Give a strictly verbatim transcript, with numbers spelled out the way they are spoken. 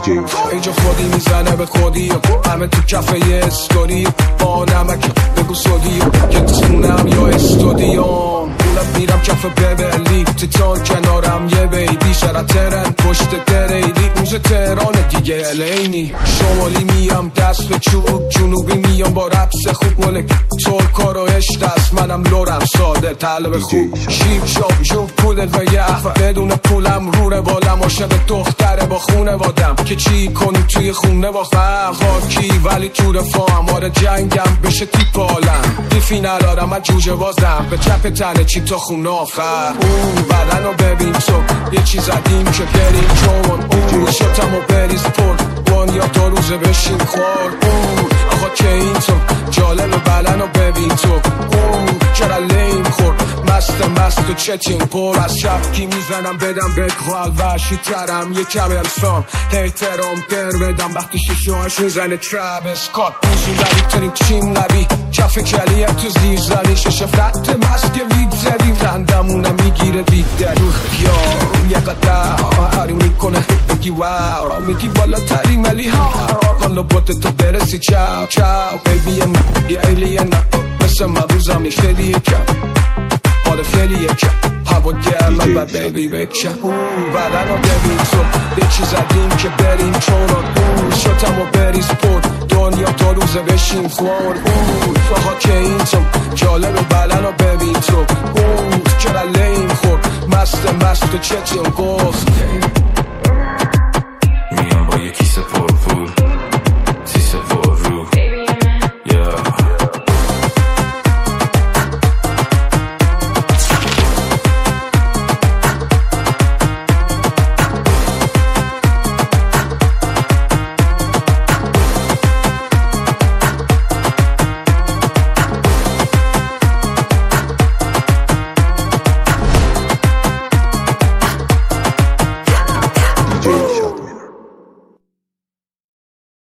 اینجا خودی میزنه به خودی همه تو کفه یه استوری با نمک بگو سودی که تو خونم یا استودیوم دولت میرم کف ببلی تیتان کنارم یه بیبی شرط ترن پشت دریدی روز تهران دیگه الینی شمالی میام دست به چوب جنوبی میام با رقص خوب ملک ترکا رو عشق است منم لورم ساده طلب خوب شیب شاب جوب پول ویه بدون پولم روره بالم عاشق دختره با خونه وادم که چی کنی توی خونه با فرق خاکی ولی تو رفاهم آره جنگم بشه تیپ آلم دیفی ندارم من جوجه بازم به چپ تنه چی تا خونه آخر اون بدن رو ببین تو یه چیز عدیم که بریم چون اون شتم و بریز پر وان یا دو روزه بشین خور اون آقا که این تو جالب بدن رو ببین تو اون چرا لیم خور مست مست و چتین پر از شبکی میزنم بدم به خوال وحشی ترم یه کم انسان احترام در بدم وقتی ششوهاش میزنه ترابس کات بوزی لبی ترین چیم لبی کف کلیه تو زیر زنی شش فلت مست که وید زدیم رندمونم میگیره دید درو یا یه قدر هاری میکنه بگی واو میگی بالا ترین ولی ها حالا بوت تو برسی چاو چاو بیبی یه ایلین مثل من روزم خیلی کم حالا خیلی کم هوا گرم و بیبی بکشم بدن رو ببین تو یه چیز عدیم که بریم چون اون شتم و بریز پر دنیا دو روزه بشین خور اون فقط که این تو جالب بدن رو ببین تو اون چرا لیم خور مست مست و چتیم